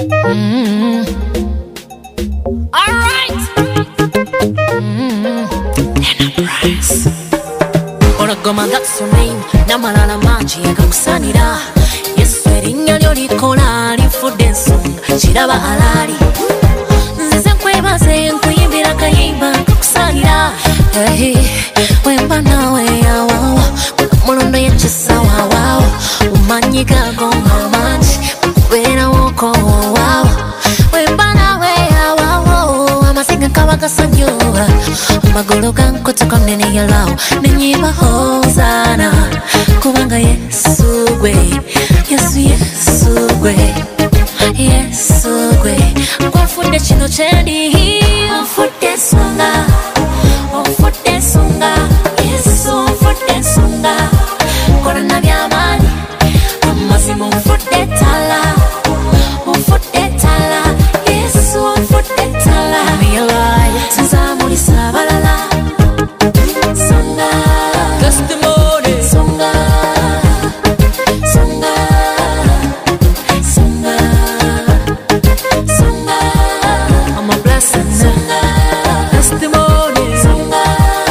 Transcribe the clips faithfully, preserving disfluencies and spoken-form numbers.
Mm-hmm. All right. Mm-hmm. Enterprise. Olagoma, that's your name. Namalala maji yagakusanira. Yesu erinnya lyo likola lifudde ensonga kiraba alali. Nzize nkwebaze nkuyimbira kayimba kakusanira. Hey, wemba nawe awawa mulondo yekisawa wawo umanyi gagomba mangi kubeera woko wawo wemba nawe awawo amaziga kaba gasanyuwa amagulu gankoto konene yalawo nenyiba hozana kubanga Yesu gwe Yesu Yesu gwe Yesu gwe nkwafudde kino kyendi onfudde ensonga onfudde ensonga Yesu onfudde ensonga kolana by'amaanyi amazima onfudde ettala onfudde ettala Yesu onfudde ettala nzamulisa abalala nsonga testimony nsonga nsonga nsonga nsonga I'm a blessing nsonga testimony nsonga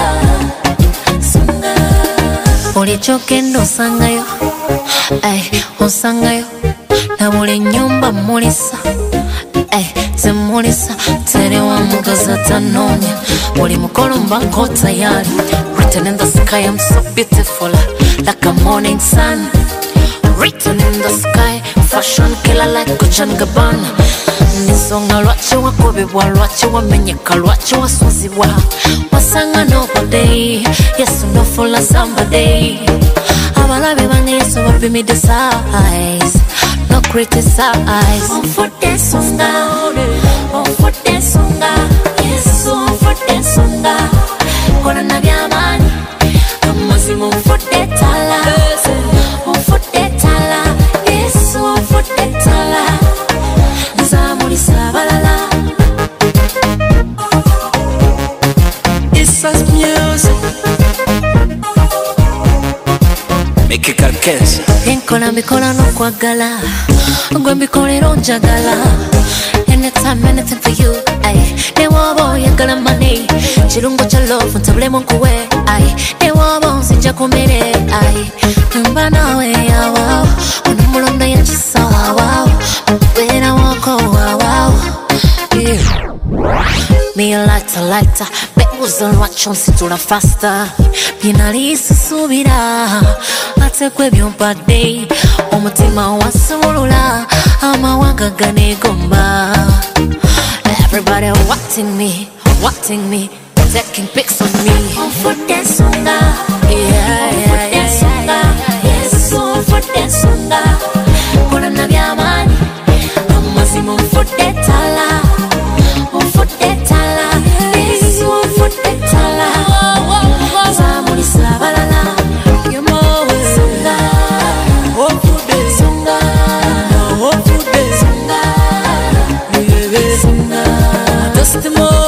nsonga buli kyogenda osangayo ay osangayo na buli nnyumba mulisa ay zemulisa terewa mugaza tanoonya buli mukolo mbako tayari written in the sky I'm so beautiful like a morning sun written in the sky fashion killer like Gucci and Gabbana nisonga lwaki wakobebwa lwaki wamenyeka lwaki wasuzibwa wasanga nobody Yesu nofula somebody abalabe bange Yesu bapimidde size no criticize onfudde ensonga onfudde ensonga Yesu onfudde ensonga kolana by'amaanyi amazima onfudde ettala onfudde ettala Yesu onfudde ettala nzamulisa abalala It's us music. Make it calcens. enkola mbikola n'okwagala gwe mbikolera onjagala anytime anything for you ay newoba oyagala money kirungo kya love ntabulemu nkuwe ay newoba onzija ku mmere ay mba nawe awawo ono mulondo yekisawa wawo mubeera woko wawawo me a lighter lighter bebuuza lwaki onsitula faster byenali sisuubira ate gwe byompadde omutima wansumulula amawanga ganeegomba everybody watching me watching me taking pics of me onfudde ensonga onfudde ensonga Yesu onfudde ensonga kolana by'amaanyi amazima onfudde ettala onfudde ettala Yesu onfudde ettala nzamulisa abalala nsonga Onfudde nsonga onfudde nsonga nsonga testimony.